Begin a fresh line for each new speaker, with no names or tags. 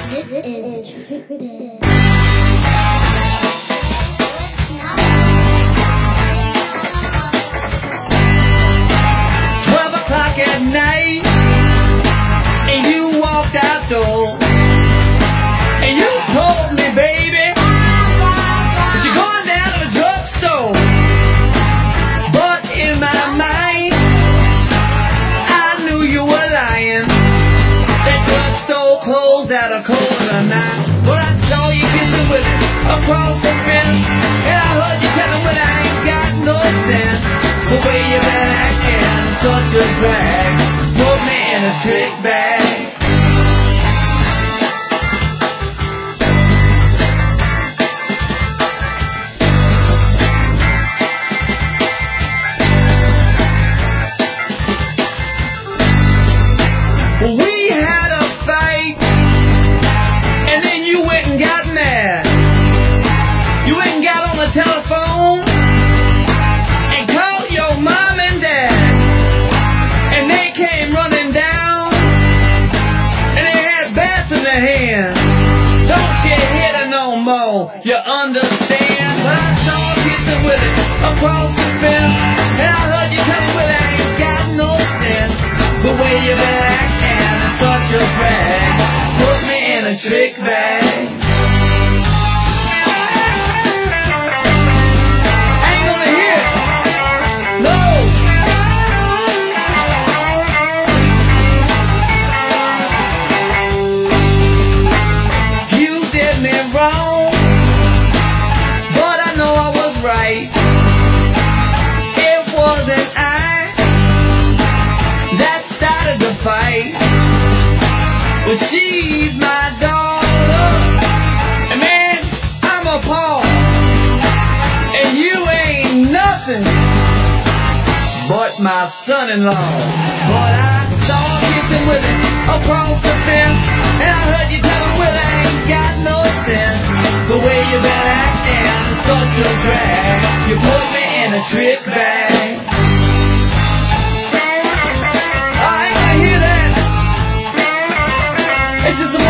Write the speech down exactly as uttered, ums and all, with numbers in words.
This is tripping.
Twelve o'clock at night, and you walked out door, and you told me, baby, that you're going down to the drugstore. But in my mind, I knew you were lying. That drugstore closed at a quarter nine. But I saw you kissing with it across the fence, and I heard you telling me I ain't got no sense. The way you been acting, such a drag, put me in a trick bag. We had a fight, and then you went and got mad. You went and got on the telephone and called your mom and dad, and they came running down, and they had bats in their hands. Don't you hit her no more, you understand? But I saw her kissing with it across the fence, and I heard you tell me, well, I ain't got no sense. The way you been acting is such a drag, put me in a trick bag. I ain't gonna hear it. No. You did me wrong, but I know I was right. It wasn't I that started the fight. Well, she's my daughter, and man, I'm appalled, and you ain't nothing but my son-in-law. But I saw her kissing with it across the fence, and I heard you tell her, well, I ain't got no sense. The way you been acting is such a drag, you put me in a trick bag. I ain't gonna hear that. It's just a